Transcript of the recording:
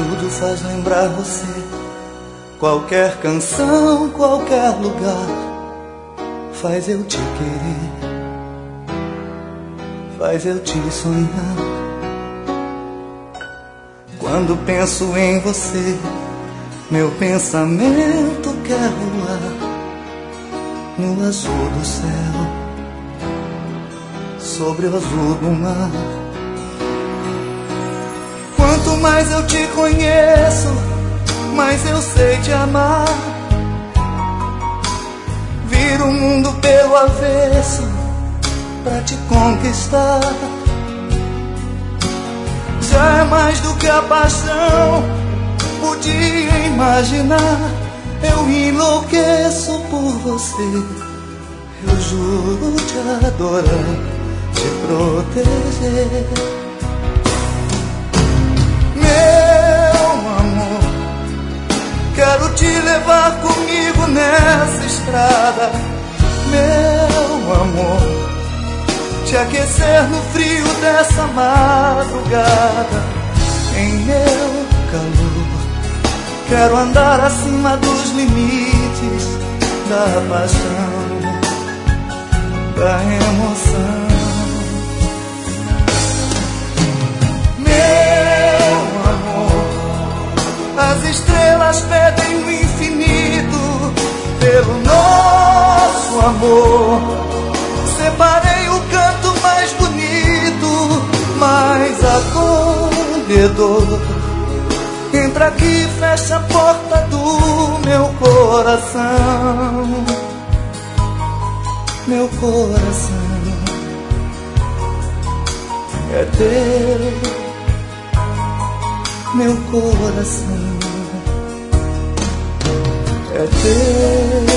Tudo faz lembrar você. Qualquer canção, qualquer lugar faz eu te querer, faz eu te sonhar. Quando penso em você, meu pensamento quer voar no azul do céu, sobre o azul do mar. Quanto mais eu te conheço, mais eu sei te amar. Viro o mundo pelo avesso pra te conquistar. Já é mais do que a paixão podia imaginar. Eu enlouqueço por você. Eu juro te adorar, te proteger. Quero te levar comigo nessa estrada, meu amor. Te aquecer no frio dessa madrugada, em meu calor. Quero andar acima dos limites da paixão, da emoção. As estrelas pedem o infinito pelo nosso amor. Separei o canto mais bonito, mais acolhedor. Entra aqui e fecha a porta do meu coração. Meu coração é teu. Meu coração é teu.